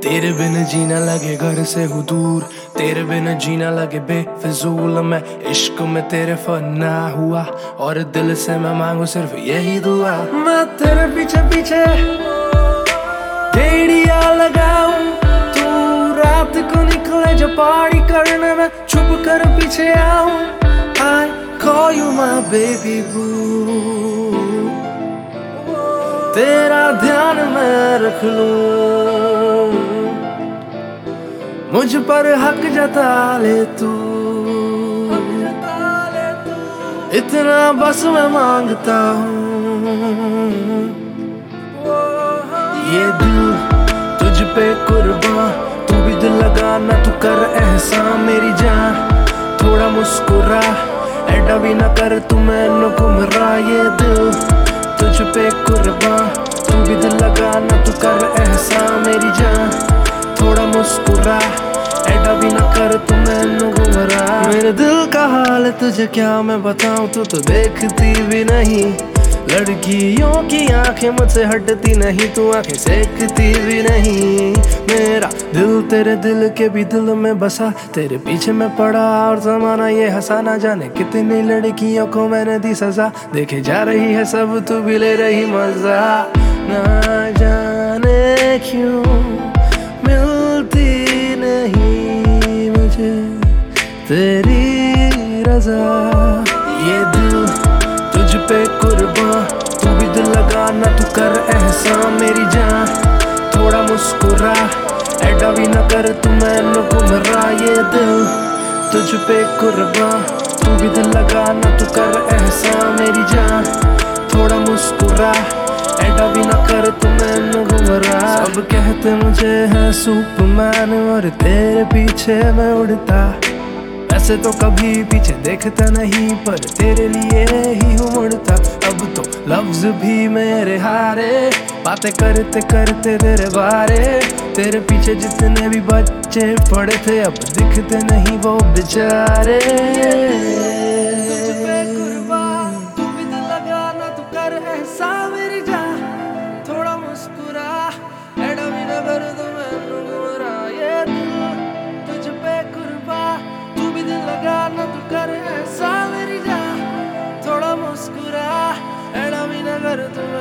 तेरे बिन जीना लगे घर से हूँ दूर, तेरे बिन जीना लगे बेफिजूल। मैं इश्क में तेरे फना हुआ और दिल से मैं मांगू सिर्फ यही दुआ। मैं तेरे पीछे पीछे डेढ़िया लगाऊं, तू रात को निकले जो पार्टी करने में छुप कर पीछे आऊं। I call you my baby boo, तेरा ध्यान मैं रख लूं, मुझ पर हक जता ले तू, इतना बस मैं मांगता हूँ। ये दिल तुझ पे कुर्बान, तू भी दिल लगाना, तू कर एहसान मेरी जान। थोड़ा मुस्कुरा, ऐडा भी ना कर तू मैनू गुमराह। ये दिल तुझ पे कुर्बान, तू भी दिल लगाना, तू कर एहसान मेरी जान। थोड़ा मुस्कुरा, ऐडा भी ना कर तू मैनू गुमराह। मेरे दिल का हाल तुझे क्या मैं बताऊं, तू तो देखती भी नहीं। लड़कियों की आंखें मुझसे हटती नहीं, तू आंखें सेकती भी नहीं। मेरा दिल तेरे दिल के भी दिल में बसा, तेरे पीछे मैं पड़ा और जमाना ये हंसा। ना जाने कितनी लड़कियों को मैंने दी सजा, देखे जा रही है सब तू भी ले रही मजा। ना जाने क्यों मिलती नहीं मुझे तेरी रजा। ये दिल तुझ पे कुर्बान, तू भी दिल लगाना, तू कर एहसान मेरी जान। थोड़ा मुस्कुरा, ऐडा भी ना कर तू मैनू गुमराह। ये दिल तुझ पे कुर्बान, तू भी दिल लगाना, तू कर एहसान मेरी जान। थोड़ा मुस्कुरा, ऐडा भी ना कर तू मैनू गुमराह। सब कहते मुझे है सुपरमैन और तेरे पीछे मैं उड़ता। ऐसे तो कभी पीछे देखता नहीं, पर तेरे लिए ही हूँ मुड़ता। अब तो लफ्ज भी मेरे हारे, बातें करते करते तेरे बारे। तेरे पीछे जितने भी बच्चे पड़े थे, अब दिखते नहीं वो बेचारे। तू भी दिल लगाना, तू कर एहसान मेरी जान। थोड़ा मुस्कुरा, ऐडा भी ना कर तू मैनू गुमराह। ये दिल तुझ पे कुर्बान, तू भी दिल लगाना, तू कर एहसान मेरी जान। थोड़ा मुस्कुरा, ऐडा भी ना कर तू